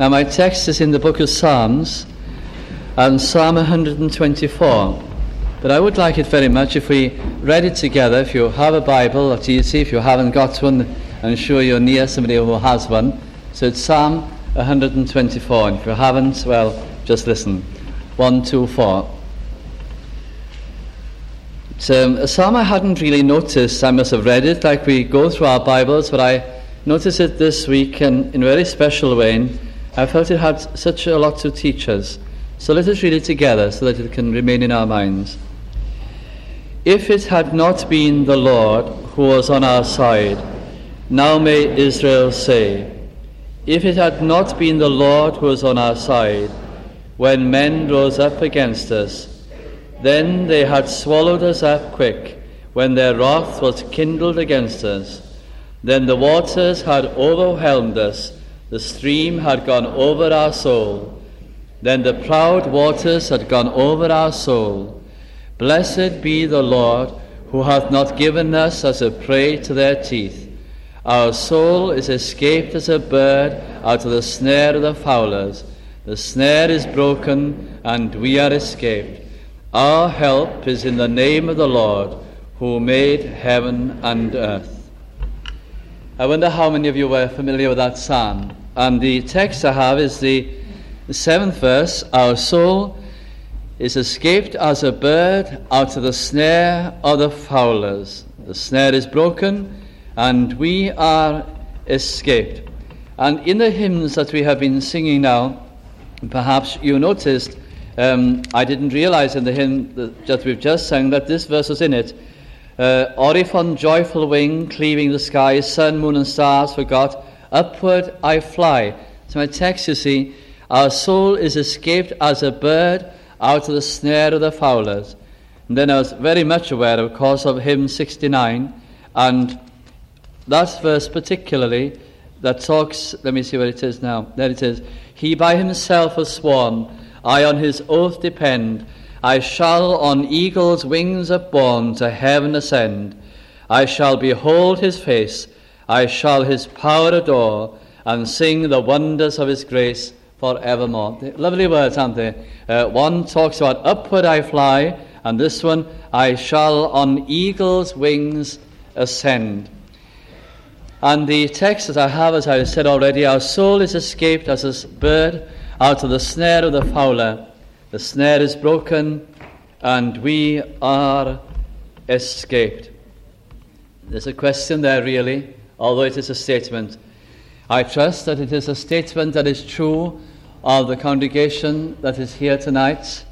Now my text is in the book of Psalms, and Psalm 124. But I would like it very much if we read it together. If you have a Bible, that's easy. If you haven't got one, I'm sure you're near somebody who has one. So it's Psalm 124. And if you haven't, well, just listen. 1, 2, 4. It's a psalm I hadn't really noticed. I must have read it like we go through our Bibles, but I noticed it this week in a very special way. And I felt it had such a lot to teach us. So let us read it together so that it can remain in our minds. If it had not been the Lord who was on our side, now may Israel say, if it had not been the Lord who was on our side, when men rose up against us, then they had swallowed us up quick, when their wrath was kindled against us. Then the waters had overwhelmed us, the stream had gone over our soul. Then the proud waters had gone over our soul. Blessed be the Lord, who hath not given us as a prey to their teeth. Our soul is escaped as a bird out of the snare of the fowlers. The snare is broken, and we are escaped. Our help is in the name of the Lord, who made heaven and earth. I wonder how many of you were familiar with that psalm. And the text I have is the 7th verse. Our soul is escaped as a bird out of the snare of the fowlers. The snare is broken, and we are escaped. And in the hymns that we have been singing now, perhaps you noticed, I didn't realize in the hymn that we've just sung that this verse was in it. Or if on joyful wing, cleaving the sky, sun, moon, and stars forgot, upward I fly. So my text, you see, our soul is escaped as a bird out of the snare of the fowlers. And then I was very much aware, of course, of hymn 69, and that verse particularly, that talks, let me see where it is now. There it is. He by himself has sworn, I on his oath depend. I shall on eagle's wings upborne to heaven ascend. I shall behold his face. I shall his power adore, and sing the wonders of his grace forevermore. Lovely words, aren't they? One talks about upward I fly, and this one, I shall on eagle's wings ascend. And the text that I have, as I said already, our soul is escaped as a bird out of the snare of the fowler. The snare is broken, and we are escaped. There's a question there, really, although it is a statement. I trust that it is a statement that is true of the congregation that is here tonight,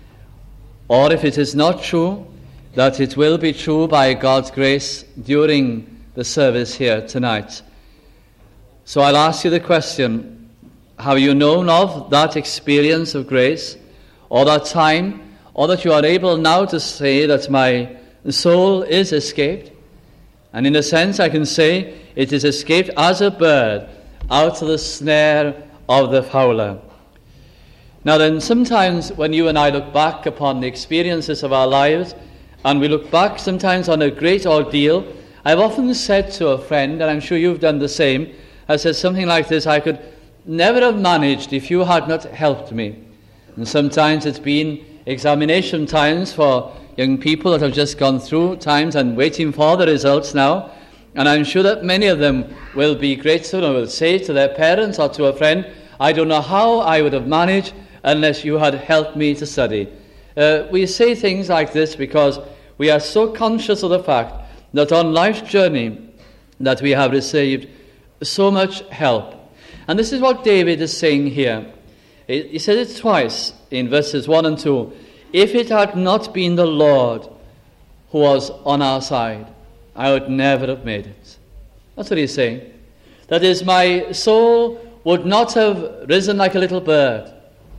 or if it is not true, that it will be true by God's grace during the service here tonight. So I'll ask you the question, have you known of that experience of grace, or that time, or that you are able now to say that my soul is escaped? And in a sense I can say it is escaped as a bird out of the snare of the fowler. Now then, sometimes when you and I look back upon the experiences of our lives, and we look back sometimes on a great ordeal, I've often said to a friend, and I'm sure you've done the same, I said something like this, I could never have managed if you had not helped me. And sometimes it's been examination times for young people that have just gone through times and waiting for the results now. And I'm sure that many of them will be grateful and will say to their parents or to a friend, I don't know how I would have managed unless you had helped me to study. We say things like this because we are so conscious of the fact that on life's journey that we have received so much help. And this is what David is saying here. He says it twice in verses 1 and 2. If it had not been the Lord who was on our side, I would never have made it. That's what he's saying. That is, my soul would not have risen like a little bird.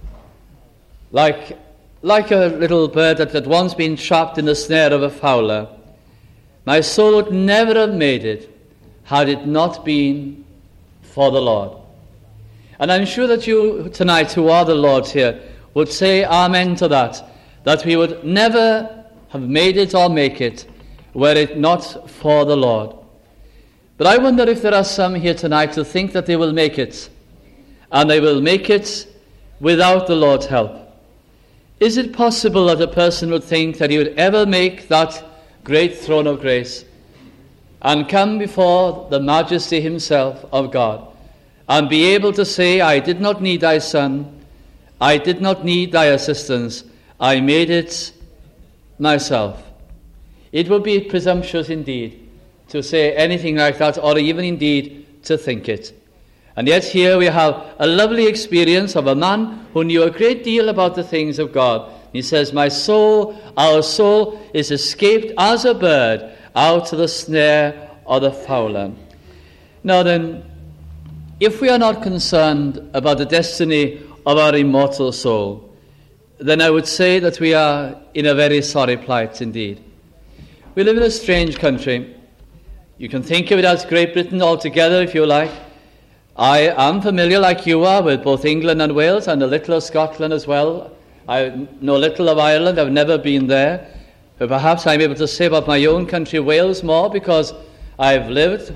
Like a little bird that had once been trapped in the snare of a fowler. My soul would never have made it had it not been for the Lord. And I'm sure that you tonight, who are the Lord's here, would say amen to that we would never have made it or make it were it not for the Lord. But I wonder if there are some here tonight who think that they will make it, and they will make it without the Lord's help. Is it possible that a person would think that he would ever make that great throne of grace and come before the majesty himself of God and be able to say, I did not need thy Son, I did not need thy assistance, I made it myself? It would be presumptuous indeed to say anything like that, or even indeed to think it. And yet here we have a lovely experience of a man who knew a great deal about the things of God. He says, my soul, our soul, is escaped as a bird out of the snare of the fowler. Now then, if we are not concerned about the destiny of our immortal soul, then I would say that we are in a very sorry plight indeed. We live in a strange country. You can think of it as Great Britain altogether if you like. I am familiar, like you are, with both England and Wales, and a little of Scotland as well. I know little of Ireland. I've never been there. But perhaps I'm able to say about my own country, Wales, more, because I've lived,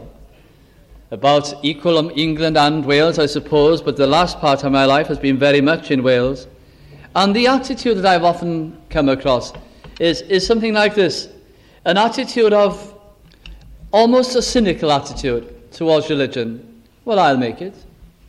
about equal England and Wales, I suppose, but the last part of my life has been very much in Wales. And the attitude that I've often come across is something like this, an attitude of almost a cynical attitude towards religion. Well, I'll make it.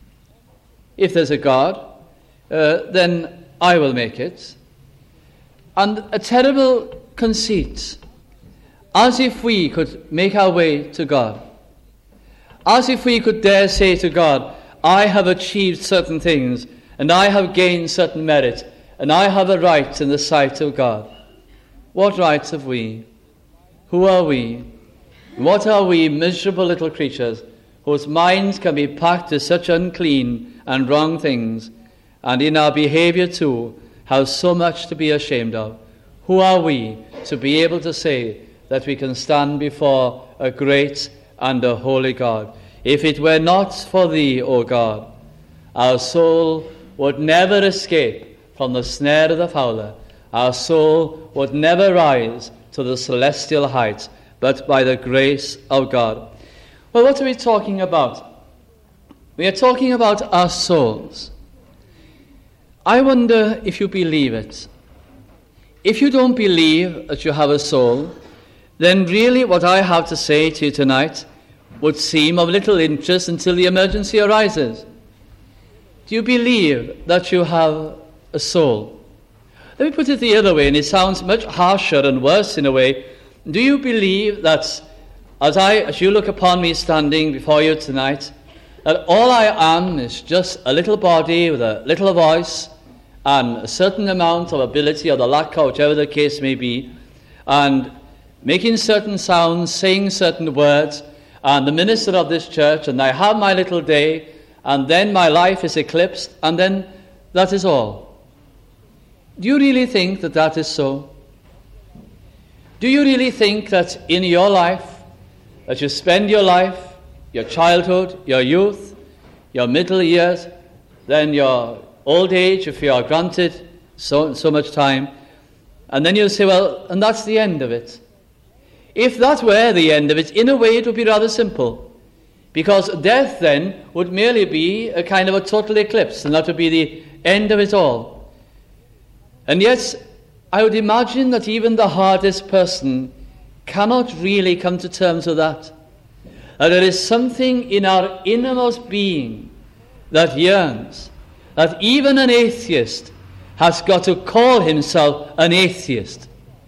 If there's a God, then I will make it. And a terrible conceit, as if we could make our way to God. As if we could dare say to God, I have achieved certain things, and I have gained certain merit, and I have a right in the sight of God. What rights have we? Who are we? What are we, miserable little creatures, whose minds can be packed with such unclean and wrong things, and in our behavior too have so much to be ashamed of? Who are we to be able to say that we can stand before a great and a holy God? If it were not for thee, O God, our soul would never escape from the snare of the fowler. Our soul would never rise to the celestial heights, but by the grace of God. Well, what are we talking about? We are talking about our souls. I wonder if you believe it. If you don't believe that you have a soul, then really what I have to say to you tonight would seem of little interest until the emergency arises. Do you believe that you have a soul? Let me put it the other way, and it sounds much harsher and worse in a way. Do you believe that as you look upon me standing before you tonight, that all I am is just a little body with a little voice and a certain amount of ability, or the lack of, whichever the case may be, and making certain sounds, saying certain words, and the minister of this church, and I have my little day, and then my life is eclipsed, and then that is all? Do you really think that that is so? Do you really think that in your life, that you spend your life, your childhood, your youth, your middle years, then your old age, if you are granted so much time, and then you say, well, and that's the end of it? If that were the end of it, in a way it would be rather simple, because death then would merely be a kind of a total eclipse, and that would be the end of it all. And yet, I would imagine that even the hardest person cannot really come to terms with that. That there is something in our innermost being that yearns, that even an atheist has got to call himself an atheist.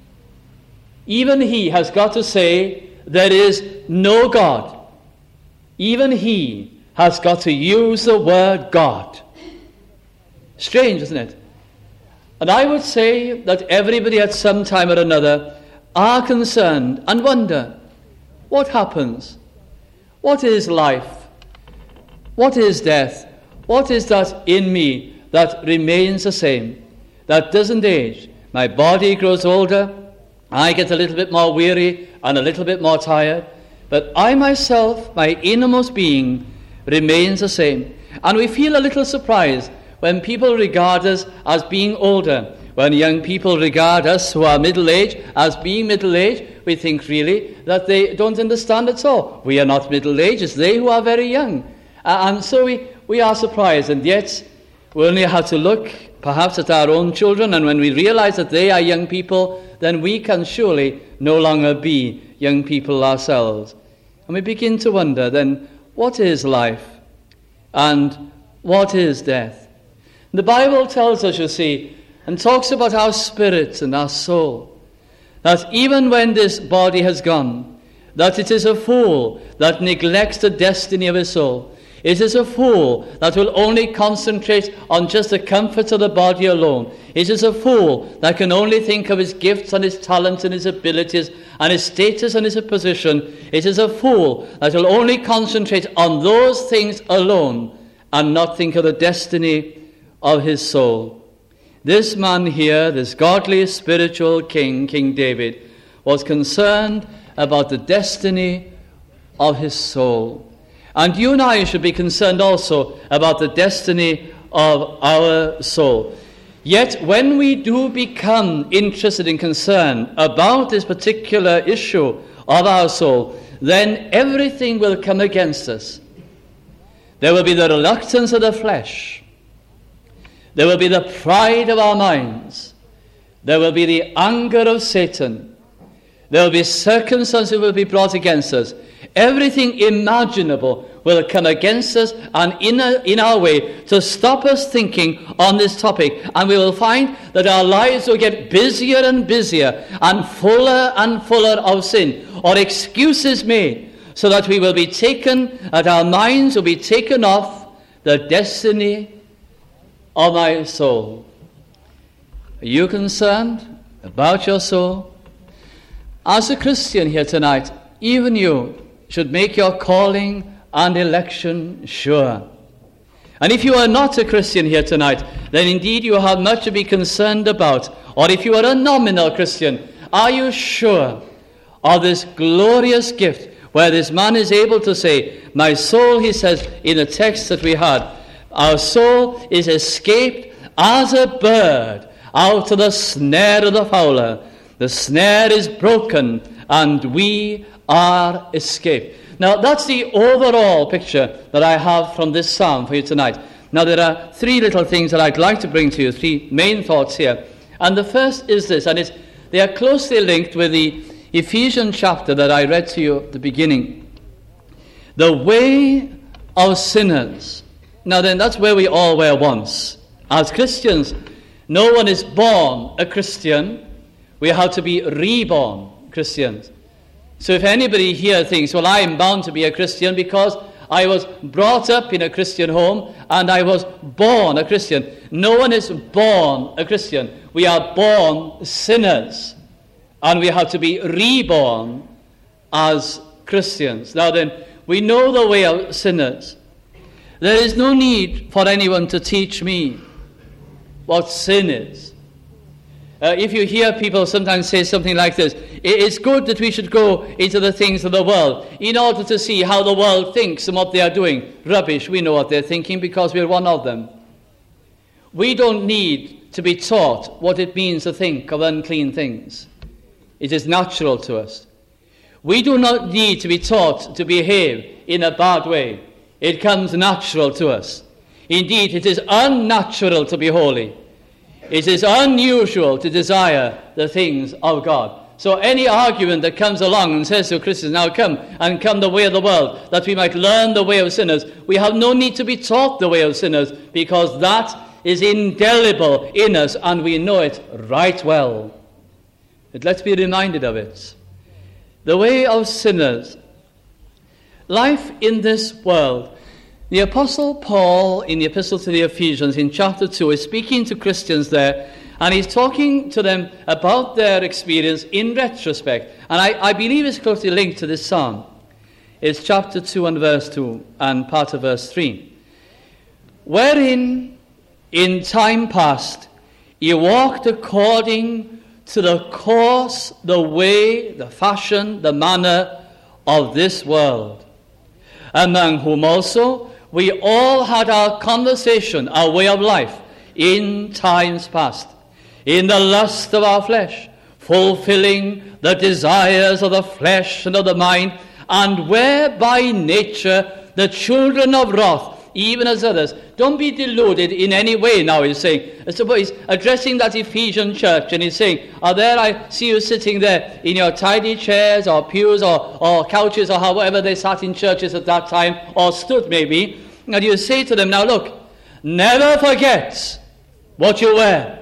Even he has got to say there is no God. Even he has got to use the word God. Strange, isn't it? And I would say that everybody at some time or another are concerned and wonder, what happens? What is life? What is death? What is that in me that remains the same, that doesn't age? My body grows older, I get a little bit more weary and a little bit more tired, but I myself, my innermost being, remains the same. And we feel a little surprised when people regard us as being older. When young people regard us who are middle-aged as being middle-aged, we think really that they don't understand at all. We are not middle-aged, it's they who are very young. And so we we are surprised, and yet we only have to look perhaps at our own children, and when we realize that they are young people, then we can surely no longer be young people ourselves. And we begin to wonder then, what is life? And what is death? The Bible tells us, you see, and talks about our spirit and our soul, that even when this body has gone, that it is a fool that neglects the destiny of his soul. It is a fool that will only concentrate on just the comfort of the body alone. It is a fool that can only think of his gifts and his talents and his abilities and his status and his position. It is a fool that will only concentrate on those things alone and not think of the destiny of his soul. This man here, this godly spiritual king, King David, was concerned about the destiny of his soul. And you and I should be concerned also about the destiny of our soul. Yet when we do become interested and concerned about this particular issue of our soul, then everything will come against us. There will be the reluctance of the flesh. There will be the pride of our minds. There will be the anger of Satan. There will be circumstances that will be brought against us. Everything imaginable will come against us and in our way to stop us thinking on this topic. And we will find that our lives will get busier and busier and fuller of sin or excuses made, so that we will be taken, that our minds will be taken off the destiny of my soul. Are you concerned about your soul? As a Christian here tonight, even you should make your calling and election sure. And if you are not a Christian here tonight, then indeed you have much to be concerned about. Or if you are a nominal Christian, are you sure of this glorious gift where this man is able to say, my soul, he says in the text that we had, our soul is escaped as a bird out of the snare of the fowler. The snare is broken and we are escaped. Now that's the overall picture that I have from this psalm for you tonight. Now there are three little things that I'd like to bring to you, three main thoughts here. And the first is this, and they are closely linked with the Ephesians chapter that I read to you at the beginning. The way of sinners. Now then, that's where we all were once. As Christians, no one is born a Christian. We have to be reborn Christians. So if anybody here thinks, well, I'm bound to be a Christian because I was brought up in a Christian home and I was born a Christian. No one is born a Christian. We are born sinners. And we have to be reborn as Christians. Now then, we know the way of sinners. There is no need for anyone to teach me what sin is. If you hear people sometimes say something like this, it's good that we should go into the things of the world in order to see how the world thinks and what they are doing. Rubbish, we know what they're thinking because we're one of them. We don't need to be taught what it means to think of unclean things. It is natural to us. We do not need to be taught to behave in a bad way. It comes natural to us. Indeed, it is unnatural to be holy. It is unusual to desire the things of God. So any argument that comes along and says to Christians, now come the way of the world, that we might learn the way of sinners, we have no need to be taught the way of sinners, because that is indelible in us and we know it right well. But let's be reminded of it. The way of sinners. Life in this world. The Apostle Paul, in the Epistle to the Ephesians, in chapter 2, is speaking to Christians there, and he's talking to them about their experience in retrospect. And I believe it's closely linked to this psalm. It's chapter 2 and verse 2, and part of verse 3. Wherein, in time past, ye walked according to the course, the way, the fashion, the manner of this world, among whom also we all had our conversation, our way of life, in times past, in the lust of our flesh, fulfilling the desires of the flesh and of the mind, and were by nature the children of wrath, even as others. Don't be deluded in any way now, he's saying. So he's addressing that Ephesian church, and he's saying, there I see you sitting there in your tidy chairs or pews or couches or however they sat in churches at that time, or stood maybe, and you say to them, now look, never forget what you were.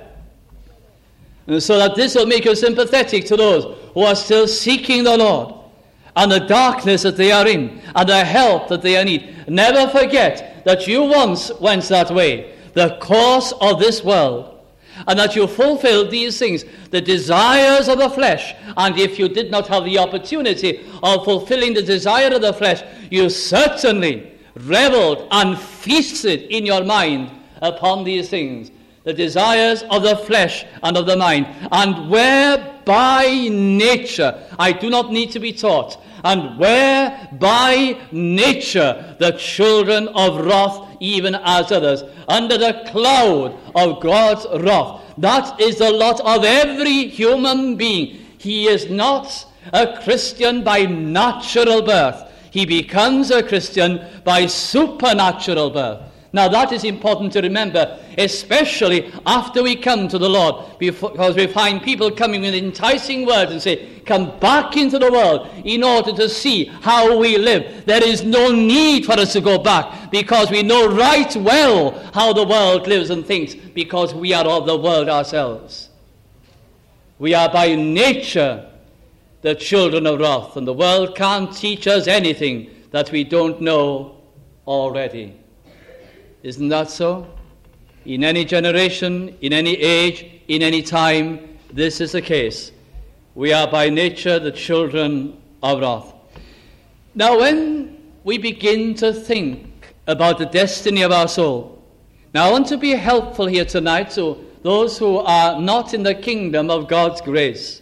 And so that this will make you sympathetic to those who are still seeking the Lord, and the darkness that they are in, and the help that they need. Never forget that you once went that way, the course of this world, and that you fulfilled these things, the desires of the flesh. And if you did not have the opportunity of fulfilling the desire of the flesh, you certainly reveled and feasted in your mind upon these things, the desires of the flesh and of the mind, and where by nature, I do not need to be taught, and where by nature the children of wrath, even as others, under the cloud of God's wrath. That is the lot of every human being. He is not a Christian by natural birth. He becomes a Christian by supernatural birth. Now that is important to remember, especially after we come to the Lord, because we find people coming with enticing words and say, come back into the world in order to see how we live. There is no need for us to go back, because we know right well how the world lives and thinks, because we are of the world ourselves. We are by nature the children of wrath, and the world can't teach us anything that we don't know already. Isn't that so? In any generation, in any age, in any time, this is the case. We are by nature the children of wrath. Now, when we begin to think about the destiny of our soul, now I want to be helpful here tonight to those who are not in the kingdom of God's grace.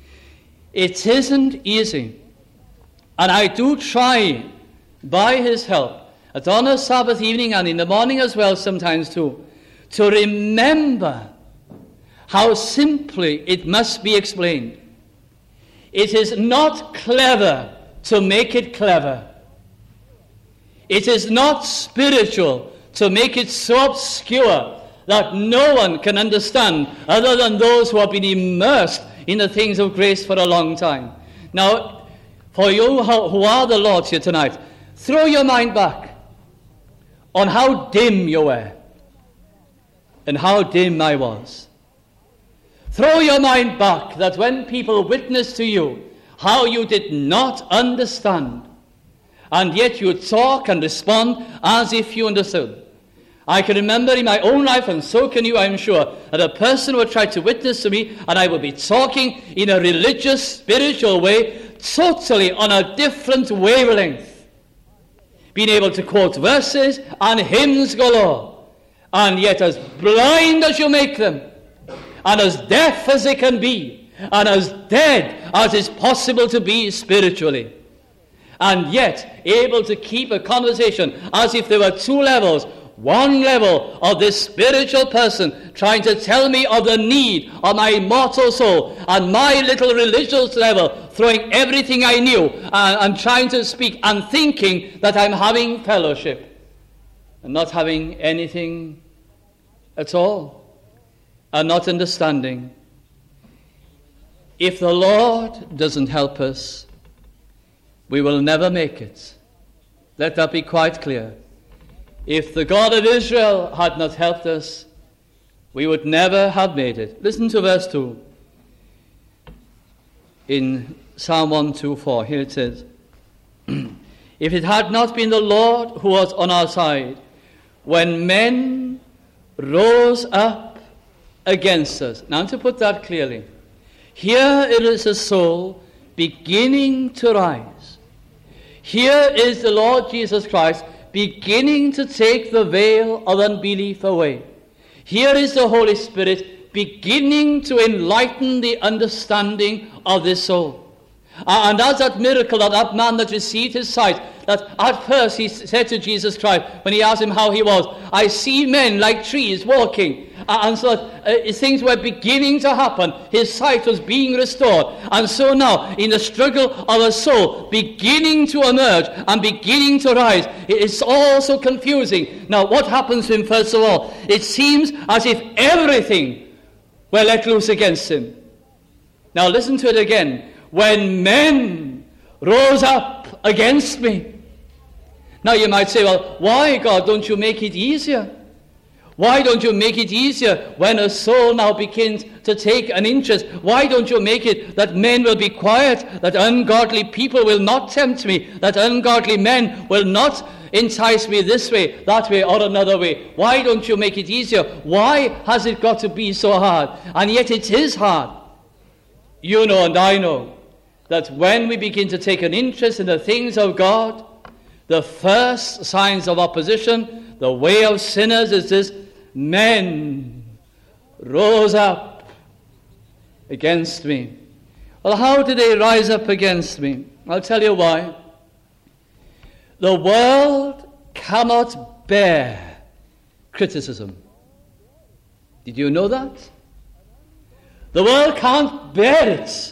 It isn't easy, and I do try by his help, at on a Sabbath evening and in the morning as well sometimes too, to remember how simply it must be explained. It is not clever to make it clever. It is not spiritual to make it so obscure that no one can understand other than those who have been immersed in the things of grace for a long time. Now, for you who are the Lord's here tonight, throw your mind back on how dim you were and how dim I was. Throw your mind back that when people witnessed to you how you did not understand, and yet you talk and respond as if you understood. I can remember in my own life, and so can you, I'm sure, that a person would try to witness to me, and I would be talking in a religious, spiritual way, totally on a different wavelength, being able to quote verses and hymns galore, and yet as blind as you make them, and as deaf as they can be, and as dead as is possible to be spiritually, and yet able to keep a conversation as if there were two levels. One level of this spiritual person trying to tell me of the need of my mortal soul, and my little religious level throwing everything I knew and trying to speak and thinking that I'm having fellowship and not having anything at all and not understanding. If the Lord doesn't help us, we will never make it. Let that be quite clear. If the God of Israel had not helped us, we would never have made it. Listen to verse 2 in Psalm 124. Here it says, if it had not been the Lord who was on our side, when men rose up against us. Now to put that clearly, here it is a soul beginning to rise. Here is the Lord Jesus Christ beginning to take the veil of unbelief away. Here is the Holy Spirit beginning to enlighten the understanding of this soul. And as that miracle of that man that received his sight, that at first he said to Jesus Christ, when he asked him how he was, I see men like trees walking, And so things were beginning to happen. His sight was being restored. And so now, in the struggle of a soul beginning to emerge and beginning to rise, it's all so confusing. Now, what happens to him, first of all? It seems as if everything were let loose against him. Now, listen to it again. When men rose up against me. Now, you might say, well, why, God, don't you make it easier? Why don't you make it easier when a soul now begins to take an interest? Why don't you make it that men will be quiet, that ungodly people will not tempt me, that ungodly men will not entice me this way, that way, or another way? Why don't you make it easier? Why has it got to be so hard? And yet it is hard. You know and I know that when we begin to take an interest in the things of God, the first signs of opposition, the way of sinners is this: men rose up against me. Well, how did they rise up against me? I'll tell you why. The world cannot bear criticism. Did you know that? The world can't bear it.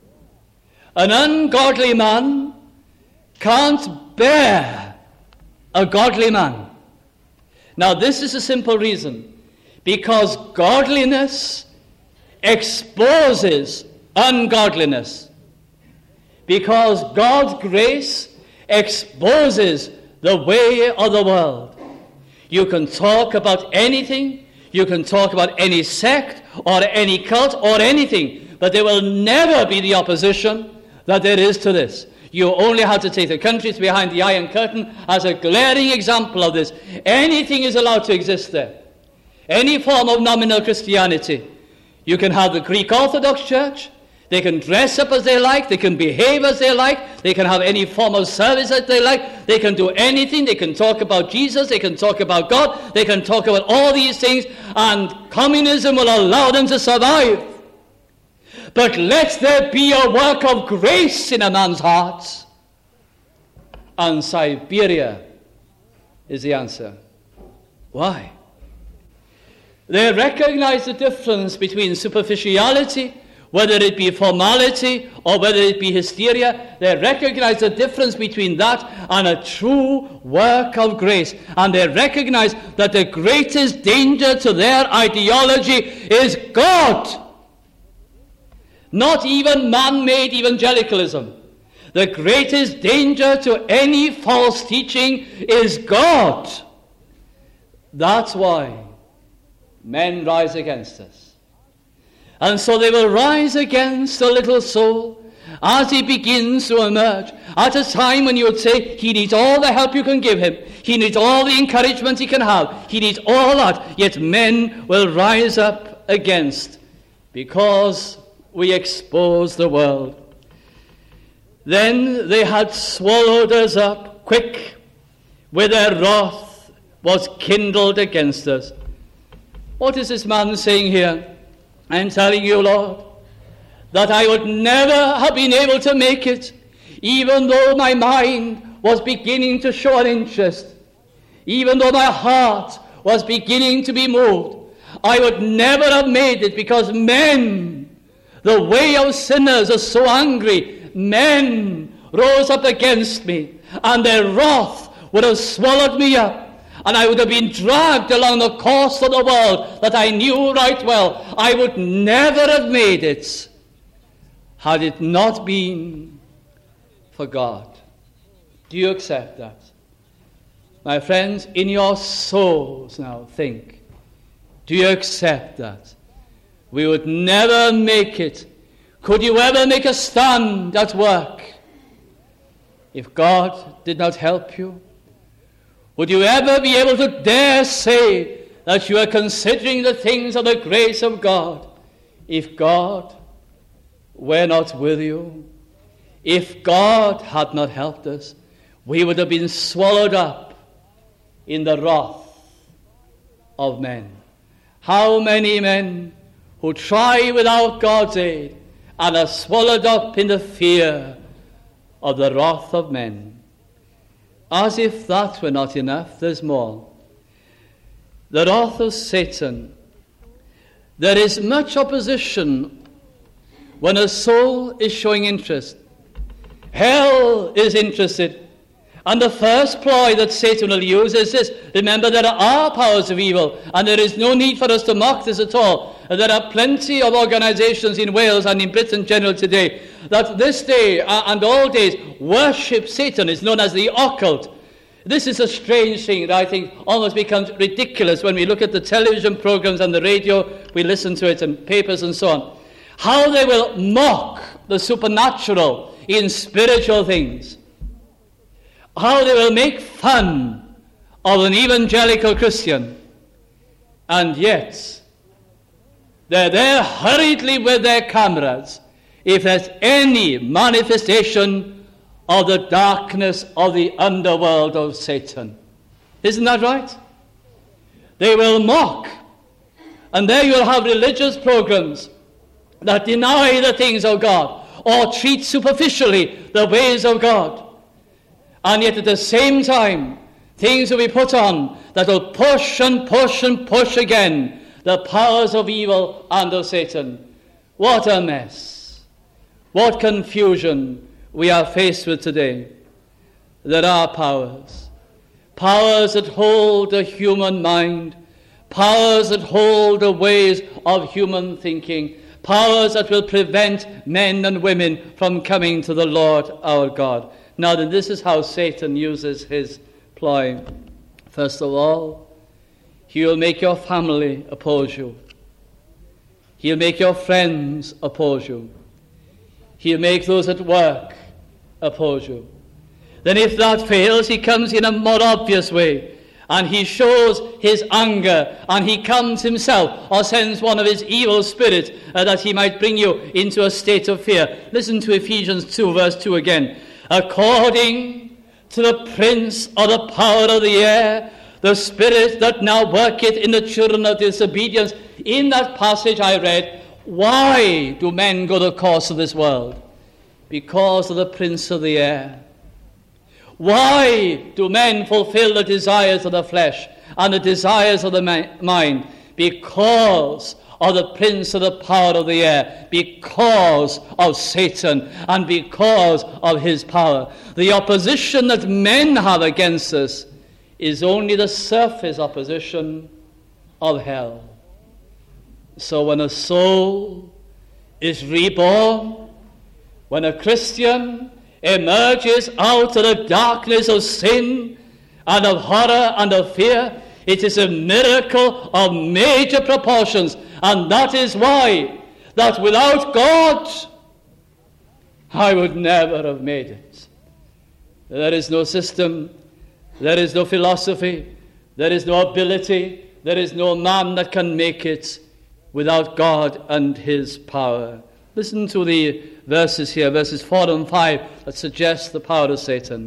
An ungodly man can't bear a godly man. Now, this is a simple reason. Because godliness exposes ungodliness. Because God's grace exposes the way of the world. You can talk about anything. You can talk about any sect or any cult or anything. But there will never be the opposition that there is to this. You only have to take the countries behind the Iron Curtain as a glaring example of this. Anything is allowed to exist there. Any form of nominal Christianity. You can have the Greek Orthodox Church. They can dress up as they like. They can behave as they like. They can have any form of service that they like. They can do anything. They can talk about Jesus. They can talk about God. They can talk about all these things. And communism will allow them to survive. But let there be a work of grace in a man's heart. And Siberia is the answer. Why? They recognize the difference between superficiality, whether it be formality or whether it be hysteria. They recognize the difference between that and a true work of grace. And they recognize that the greatest danger to their ideology is God. Not even man-made evangelicalism. The greatest danger to any false teaching is God. That's why men rise against us. And so they will rise against the little soul as he begins to emerge. At a time when you would say, he needs all the help you can give him. He needs all the encouragement he can have. He needs all that. Yet men will rise up against, because we expose the world. Then they had swallowed us up quick, with their wrath was kindled against us. What is this man saying here? I'm telling you, Lord, that I would never have been able to make it, even though my mind was beginning to show an interest, even though my heart was beginning to be moved. I would never have made it, because men, the way of sinners, are so angry. Men rose up against me, and their wrath would have swallowed me up, and I would have been dragged along the course of the world that I knew right well. I would never have made it had it not been for God. Do you accept that? My friends, in your souls now, think. Do you accept that? We would never make it. Could you ever make a stand at work if God did not help you? Would you ever be able to dare say that you are considering the things of the grace of God if God were not with you? If God had not helped us, we would have been swallowed up in the wrath of men. How many men who try without God's aid and are swallowed up in the fear of the wrath of men. As if that were not enough, there's more. The wrath of Satan There is much opposition when a soul is showing interest. Hell is interested. And the first ploy that Satan will use is this. Remember, there are powers of evil, and there is no need for us to mock this at all. There are plenty of organizations in Wales and in Britain generally today that this day and all days worship Satan. Is known as the occult. This is a strange thing that I think almost becomes ridiculous when we look at the television programs and the radio, we listen to it, and papers and so on. How they will mock the supernatural in spiritual things. How they will make fun of an evangelical Christian. And yet, they're there hurriedly with their cameras if there's any manifestation of the darkness of the underworld of Satan. Isn't that right? They will mock. And there you'll have religious programs that deny the things of God or treat superficially the ways of God. And yet at the same time, things will be put on that will push and push and push again the powers of evil and of Satan. What a mess. What confusion we are faced with today. There are powers. Powers that hold the human mind. Powers that hold the ways of human thinking. Powers that will prevent men and women from coming to the Lord our God. Now then, this is how Satan uses his ploy. First of all, he will make your family oppose you. He'll make your friends oppose you. He'll make those at work oppose you. Then if that fails, he comes in a more obvious way, and he shows his anger, and he comes himself, or sends one of his evil spirits, that he might bring you into a state of fear. Listen to Ephesians 2, verse 2 again. According to the prince of the power of the air, the spirit that now worketh in the children of disobedience. In that passage I read, why do men go the course of this world? Because of the prince of the air. Why do men fulfill the desires of the flesh and the desires of the mind? Because of the prince of the power of the air, because of Satan and because of his power. The opposition that men have against us is only the surface opposition of hell. So when a soul is reborn, when a Christian emerges out of the darkness of sin and of horror and of fear, it is a miracle of major proportions. And that is why, that without God, I would never have made it. There is no system, there is no philosophy, there is no ability, there is no man that can make it without God and his power. Listen to the verses here, verses 4 and 5, that suggest the power of Satan.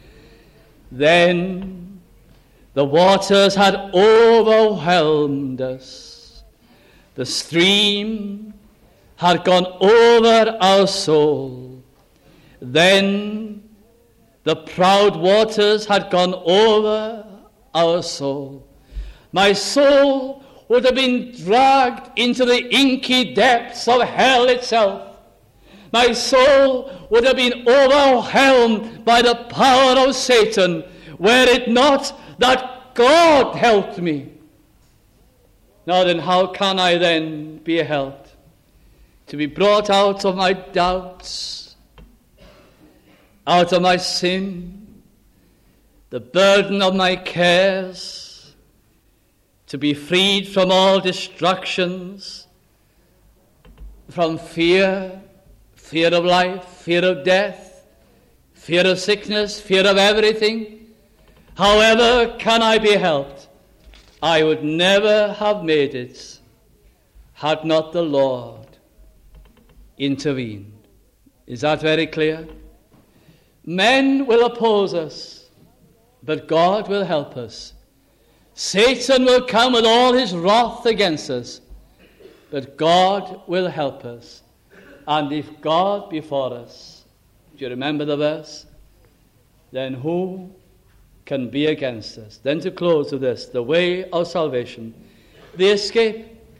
Then the waters had overwhelmed us. The stream had gone over our soul. Then the proud waters had gone over our soul. My soul would have been dragged into the inky depths of hell itself. My soul would have been overwhelmed by the power of Satan, were it not that God helped me. Now then, how can I then be helped? To be brought out of my doubts, out of my sin, the burden of my cares, to be freed from all distractions, from fear, fear of life, fear of death, fear of sickness, fear of everything. However can I be helped? I would never have made it had not the Lord intervened. Is that very clear? Men will oppose us, but God will help us. Satan will come with all his wrath against us, but God will help us. And if God be for us, do you remember the verse? Then who can be against us? Then to close with this, the way of salvation, the escape.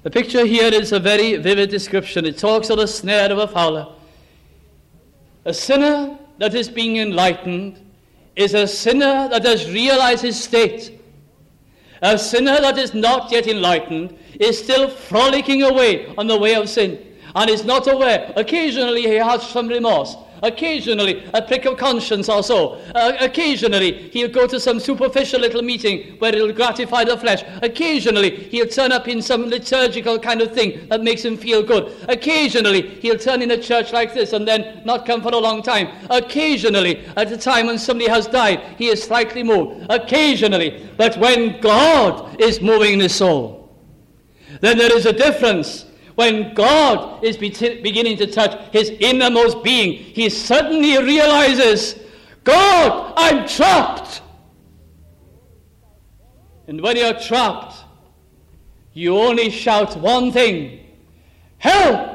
The picture here is a very vivid description. It talks of the snare of a fowler. A sinner that is being enlightened is a sinner that has realized his state. A sinner that is not yet enlightened is still frolicking away on the way of sin and is not aware. Occasionally he has some remorse. Occasionally a prick of conscience or so. Occasionally he'll go to some superficial little meeting where it'll gratify the flesh. Occasionally he'll turn up in some liturgical kind of thing that makes him feel good. Occasionally he'll turn in a church like this and then not come for a long time. Occasionally, at a time when somebody has died, he is slightly moved. Occasionally. But when God is moving in his soul, then there is a difference. When God is beginning to touch his innermost being, he suddenly realizes, God, I'm trapped. And when you're trapped, you only shout one thing: help!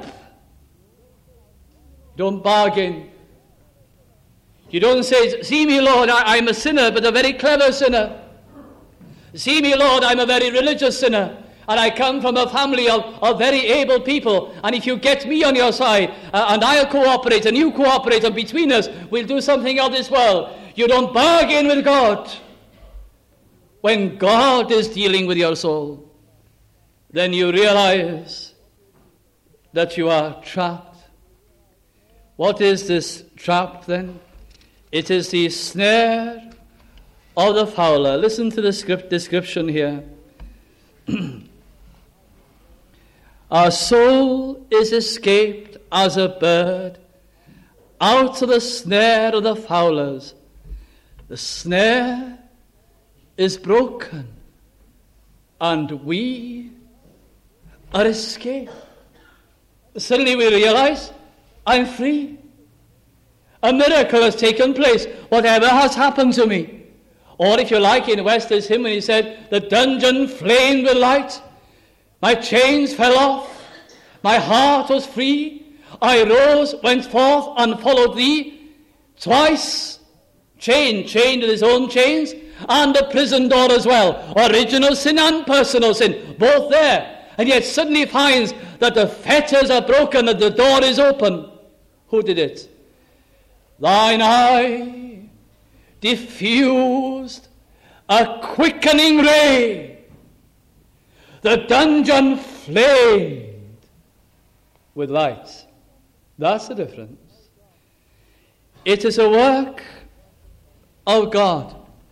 Don't bargain. You don't say, see me, Lord, I'm a sinner, but a very clever sinner. See me, Lord, I'm a very religious sinner. And I come from a family of very able people. And if you get me on your side, and I'll cooperate, and you cooperate, and between us, we'll do something of this world. You don't bargain with God. When God is dealing with your soul, then you realize that you are trapped. What is this trap then? It is the snare of the fowler. Listen to the description here. Our soul is escaped as a bird out of the snare of the fowlers. The snare is broken, and we are escaped. Suddenly we realize, I'm free. A miracle has taken place. Whatever has happened to me. Or if you like, in Wester's hymn when he said, the dungeon flamed with light. My chains fell off, my heart was free, I rose, went forth, and followed thee. Twice, chained in his own chains, and the prison door as well. Original sin and personal sin, both there. And yet suddenly finds that the fetters are broken and the door is open. Who did it? Thine eye diffused a quickening ray. The dungeon flamed with light. That's the difference. It is a work of God.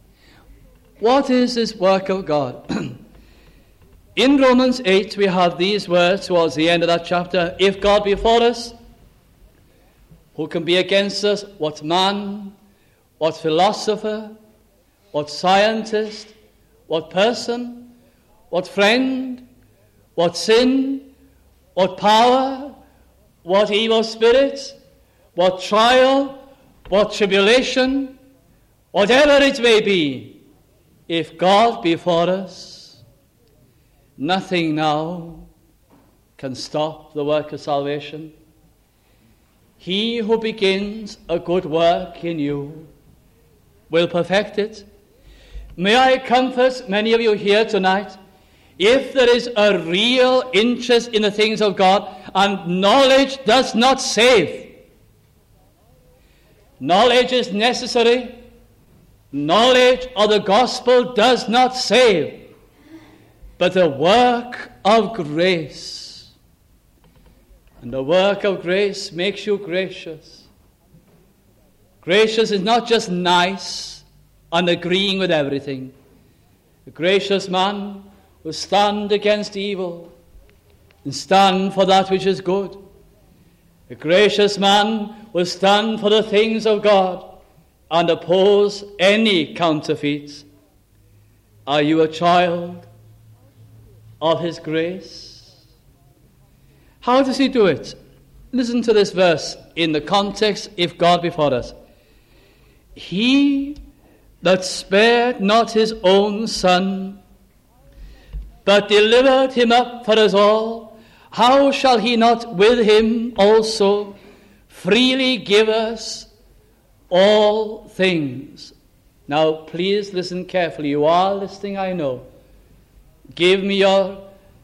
What is this work of God? In Romans 8 we have these words towards the end of that chapter. If God be for us, who can be against us? What man, what philosopher, what scientist, what person, what friend, what sin, what power, what evil spirit, what trial, what tribulation, whatever it may be, if God be for us, nothing now can stop the work of salvation. He who begins a good work in you will perfect it. May I comfort many of you here tonight. If there is a real interest in the things of God, and knowledge does not save. Knowledge is necessary. Knowledge of the gospel does not save. But the work of grace. And the work of grace makes you gracious. Gracious is not just nice and agreeing with everything. A gracious man will stand against evil and stand for that which is good. A gracious man will stand for the things of God and oppose any counterfeits. Are you a child of his grace? How does he do it? Listen to this verse in the context, if God be for us. He that spared not his own son, but delivered him up for us all, how shall he not with him also freely give us all things? Now, please listen carefully. You are listening, I know. Give me your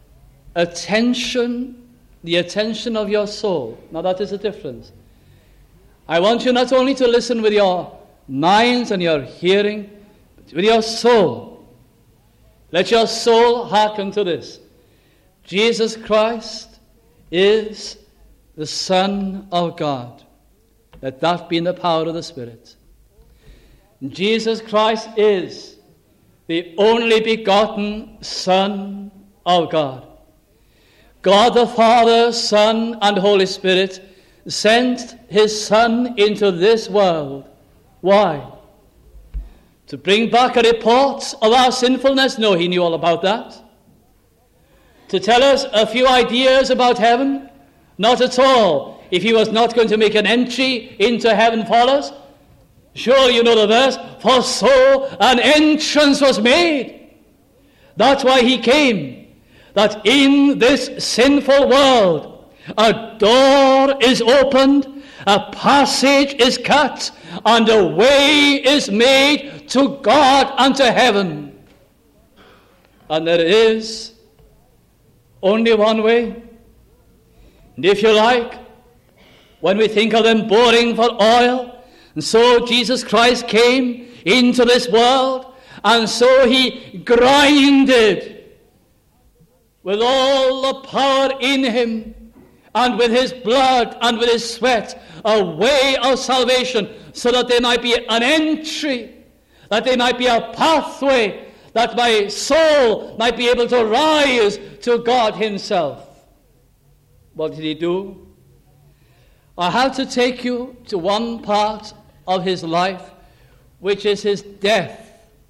attention, the attention of your soul. Now that is a difference. I want you not only to listen with your minds and your hearing, but with your soul. Let your soul hearken to this. Jesus Christ is the Son of God. Let that be in the power of the Spirit. Jesus Christ is the only begotten Son of God. God the Father, Son, and Holy Spirit sent his Son into this world. Why? To bring back a report of our sinfulness? No, he knew all about that. To tell us a few ideas about heaven? Not at all. If he was not going to make an entry into heaven for us, sure you know the verse, for so an entrance was made. That's why he came, that in this sinful world a door is opened, a passage is cut, and a way is made to God and to heaven. And there is only one way. And if you like, when we think of them boring for oil, and so Jesus Christ came into this world, and so he grinded with all the power in him, and with his blood and with his sweat, a way of salvation, so that there might be an entry, that there might be a pathway, that my soul might be able to rise to God himself. What did he do? I have to take you to one part of his life, which is his death.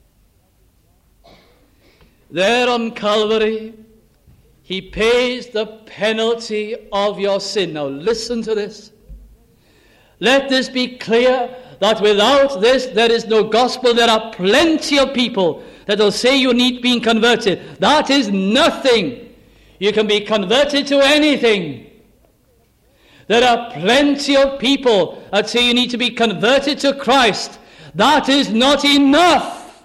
There on Calvary, he pays the penalty of your sin. Now listen to this. Let this be clear, that without this there is no gospel. There are plenty of people that will say you need being converted. That is nothing. You can be converted to anything. There are plenty of people that say you need to be converted to Christ. That is not enough.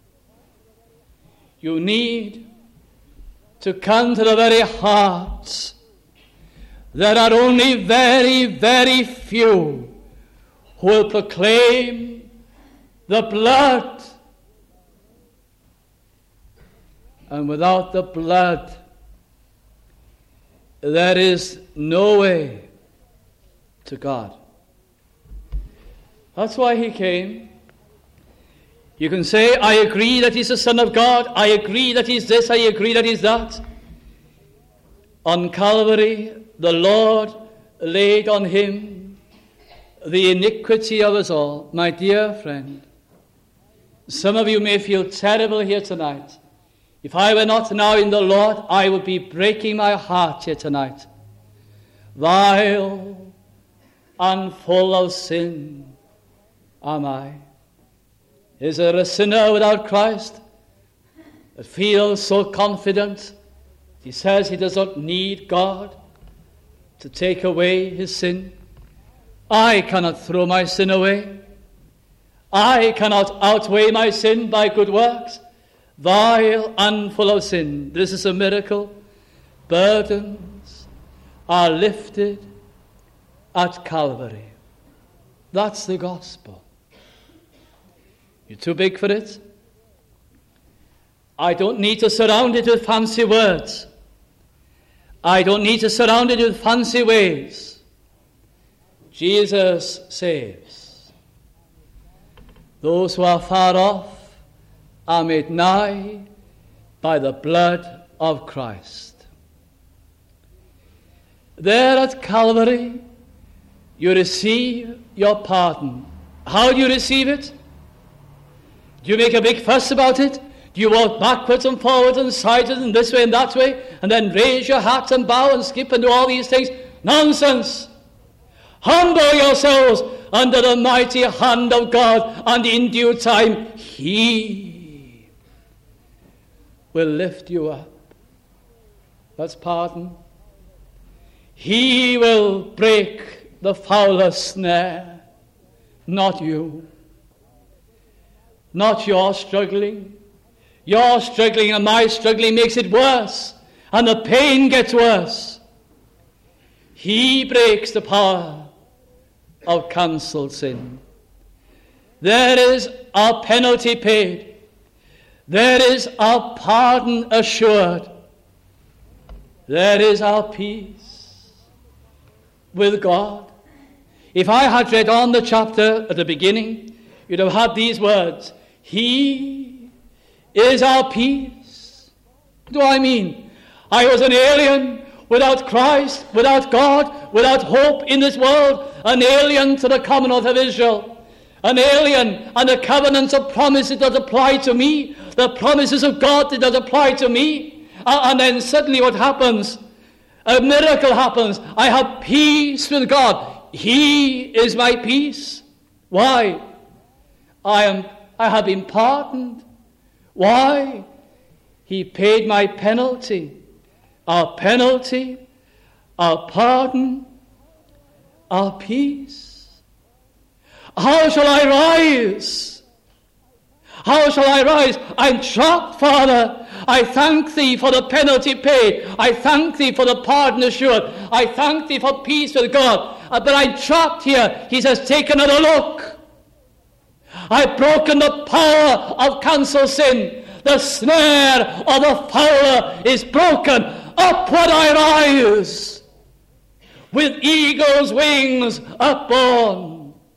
You need to come to the very heart. There are only very, very few who will proclaim the blood. And without the blood, there is no way to God. That's why he came. You can say, I agree that he's the Son of God. I agree that he's this. I agree that he's that. On Calvary, the Lord laid on him the iniquity of us all. My dear friend, some of you may feel terrible here tonight. If I were not now in the Lord, I would be breaking my heart here tonight. Vile and full of sin am I. Is there a sinner without Christ that feels so confident? He says he does not need God to take away his sin. I cannot throw my sin away. I cannot outweigh my sin by good works. Vile and full of sin. This is a miracle. Burdens are lifted at Calvary. That's the gospel. You're too big for it? I don't need to surround it with fancy words. I don't need to surround it with fancy ways. Jesus saves. Those who are far off are made nigh by the blood of Christ. There at Calvary, you receive your pardon. How do you receive it? Do you make a big fuss about it? Do you walk backwards and forwards and sideways and this way and that way, and then raise your hat and bow and skip and do all these things? Nonsense! Humble yourselves under the mighty hand of God, and in due time he will lift you up. That's pardon. He will break the fowler's snare, not you. Not your struggling. Your struggling and my struggling makes it worse. and the pain gets worse, he breaks the power of cancelled sin. There is our penalty paid. There is our pardon assured. There is our peace with God. If I had read on the chapter at the beginning, you'd have had these words: He is our peace. What do I mean? I was an alien, without Christ, without God, without hope in this world, an alien to the Commonwealth of Israel. An alien, and the covenants of promises that apply to me, the promises of God that apply to me. And then suddenly what happens? A miracle happens. I have peace with God. He is my peace. Why? I have been pardoned. Why? He paid my penalty. Our penalty, our pardon, our peace. How shall I rise? How shall I rise? I'm trapped, Father. I thank thee for the penalty paid. I thank thee for the pardon assured. I thank thee for peace with God. But I'm trapped here. He says, take another look. I've broken the power of cancelled sin. The snare of the fowler is broken. Upward I rise, with eagle's wings upborne.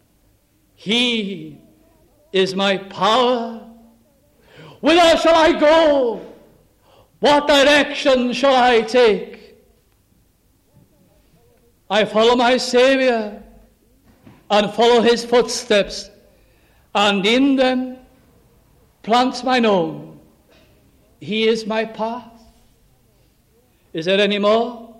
He is my power. Whither shall I go? What direction shall I take? I follow my Saviour and follow his footsteps, and in them plant mine own. He is my path. Is there any more?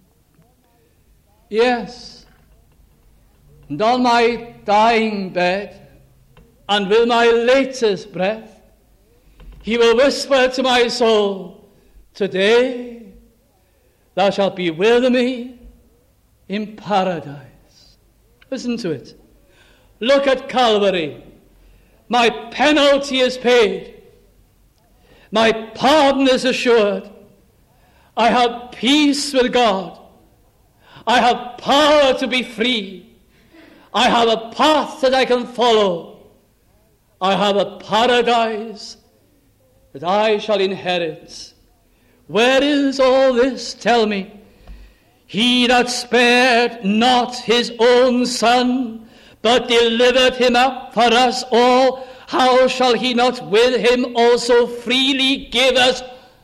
Yes. And on my dying bed, and with my latest breath, he will whisper to my soul, today thou shalt be with me in paradise. Listen to it. Look at Calvary. My penalty is paid. My pardon is assured. I have peace with God. I have power to be free. I have a path that I can follow. I have a paradise that I shall inherit. Where is all this? Tell me. He that spared not his own Son, but delivered him up for us all, how shall he not with him also freely give us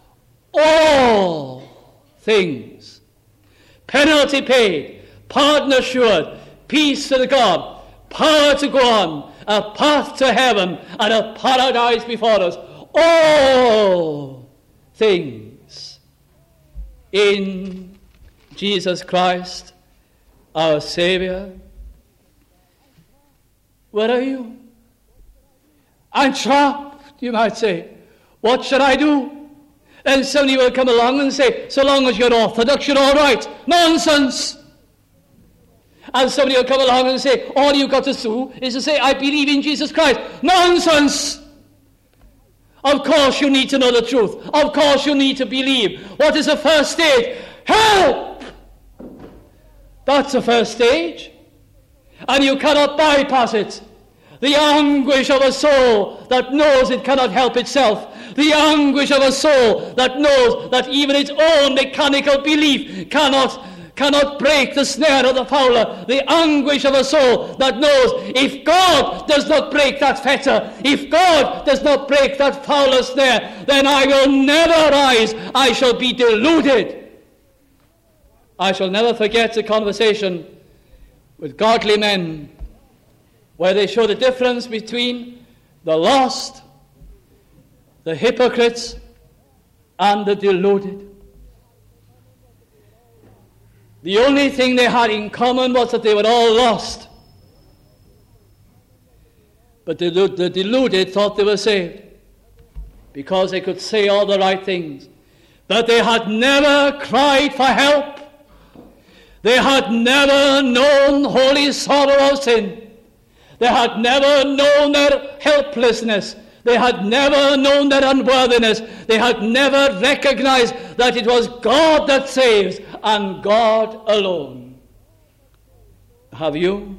all things? Penalty paid, pardon assured, peace with God, power to go on, a path to heaven, and a paradise before us. All things in Jesus Christ, our Saviour. Where are you? I'm trapped, you might say. What should I do? And somebody will come along and say, so long as you're Orthodox, you're all right. Nonsense! And somebody will come along and say, all you've got to do is to say, I believe in Jesus Christ. Nonsense! Of course you need to know the truth. Of course you need to believe. What is the first stage? Help! That's the first stage. And you cannot bypass it. The anguish of a soul that knows it cannot help itself. The anguish of a soul that knows that even its own mechanical belief cannot break the snare of the fowler. The anguish of a soul that knows if God does not break that fetter, if God does not break that fowler snare, then I will never rise. I shall be deluded. I shall never forget a conversation with godly men where they show the difference between the lost, the hypocrites, and the deluded. The only thing they had in common was that they were all lost. But the deluded thought they were saved because they could say all the right things. But they had never cried for help. They had never known holy sorrow of sin. They had never known their helplessness. They had never known their unworthiness. They had never recognized that it was God that saves and God alone. Have you?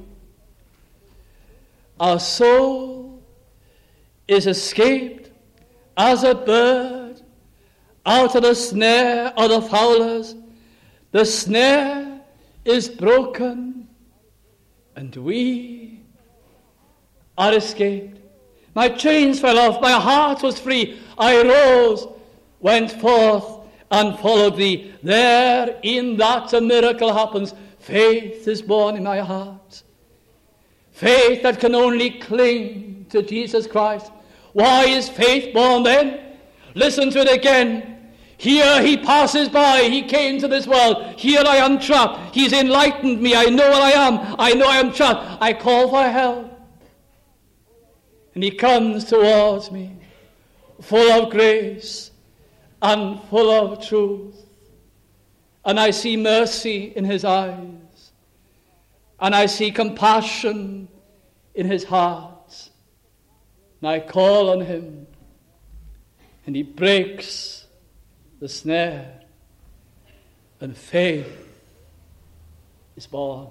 Our soul is escaped as a bird out of the snare of the fowlers. The snare is broken, and we are escaped. My chains fell off, my heart was free. I rose, went forth, and followed thee. There, in that a miracle happens. Faith is born in my heart. Faith that can only cling to Jesus Christ. Why is faith born then? Listen to it again. Here he passes by. He came to this world. Here I am trapped. He's enlightened me. I know what I am. I know I am trapped. I call for help. And he comes towards me, full of grace and full of truth. And I see mercy in his eyes. And I see compassion in his heart. And I call on him. And he breaks the snare. And faith is born.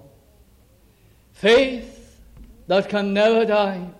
Faith that can never die.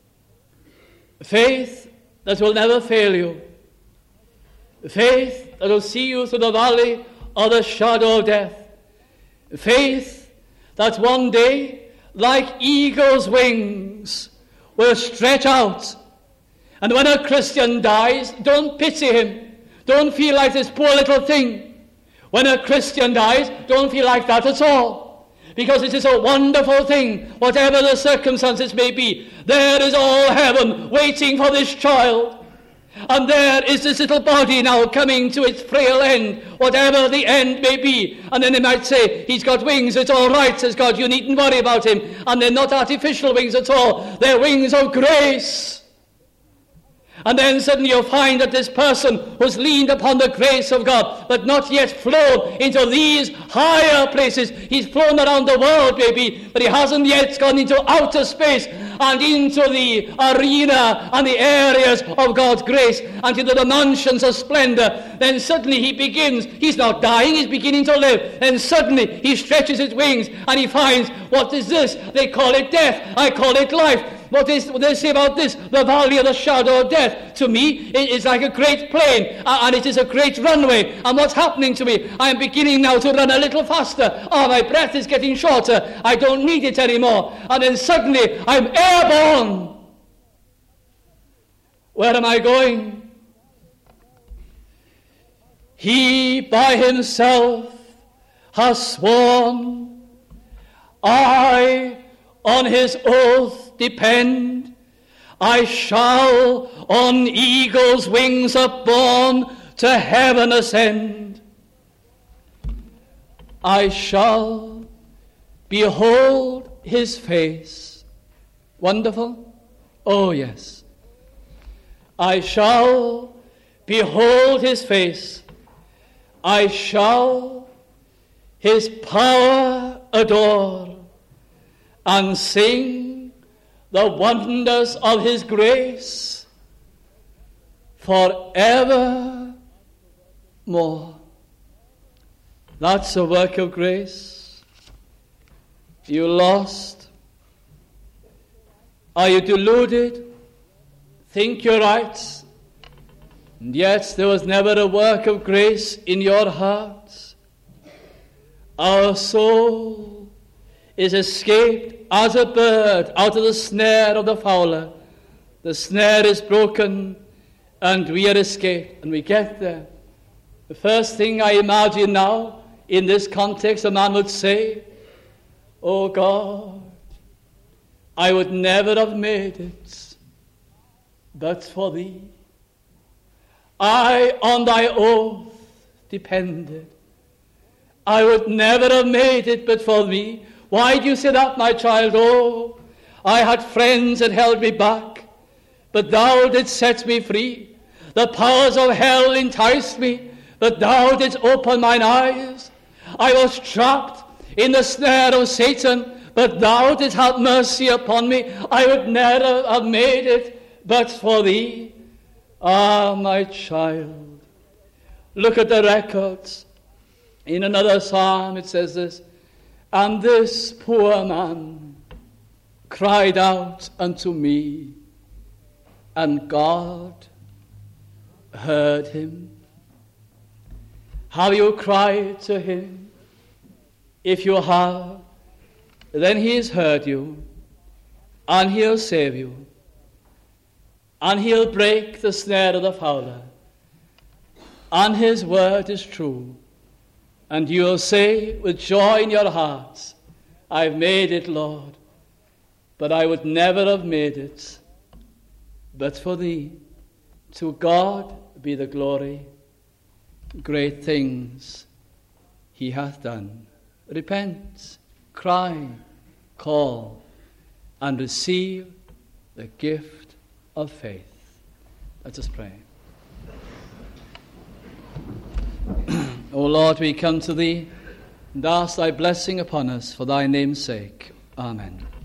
Faith that will never fail you. Faith that will see you through the valley of the shadow of death. Faith that one day, like eagle's wings, will stretch out. And when a Christian dies, don't pity him. Don't feel like this poor little thing. When a Christian dies, don't feel like that at all. Because it is a wonderful thing, whatever the circumstances may be. There is all heaven waiting for this child. And there is this little body now coming to its frail end, whatever the end may be. And then they might say, he's got wings, it's all right, says God, you needn't worry about him. And they're not artificial wings at all, they're wings of grace. And then suddenly you'll find that this person was leaned upon the grace of God, but not yet flown into these higher places. He's flown around the world, maybe, but he hasn't yet gone into outer space and into the arena and the areas of God's grace and into the mansions of splendor. Then suddenly he begins, he's not dying, he's beginning to live. And suddenly he stretches his wings and he finds, what is this? They call it death, I call it life. What they say about this? The valley of the shadow of death. To me, it is like a great plane, and it is a great runway. And what's happening to me? I am beginning now to run a little faster. Oh, my breath is getting shorter. I don't need it anymore. And then suddenly, I'm airborne. Where am I going? He by himself has sworn, I on his oath depend, I shall on eagle's wings upborne to heaven ascend. I shall behold his face. Wonderful? Oh yes. I shall behold his face. I shall his power adore and sing the wonders of his grace forevermore. That's a work of grace. You lost? Are you deluded? Think you're right? And yet there was never a work of grace in your heart. Our soul is escaped as a bird out of the snare of the fowler. The snare is broken and we are escaped. And we get there. The first thing I imagine now, in this context, a man would say, oh God, I would never have made it but for thee. I on thy oath depended. I would never have made it but for thee. Why do you say that, my child? Oh, I had friends that held me back, but thou didst set me free. The powers of hell enticed me, but thou didst open mine eyes. I was trapped in the snare of Satan, but thou didst have mercy upon me. I would never have made it but for thee. Ah, my child, look at the records. In another psalm it says this, and this poor man cried out unto me, and God heard him. Have you cried to him? If you have, then he has heard you, and he'll save you, and he'll break the snare of the fowler, and his word is true, and you'll say with joy in your hearts, I've made it, Lord, but I would never have made it but for thee. To God be the glory. Great things he hath done. Repent, cry, call, and receive the gift of faith. Let us pray. O Lord, we come to thee and ask thy blessing upon us for thy name's sake. Amen.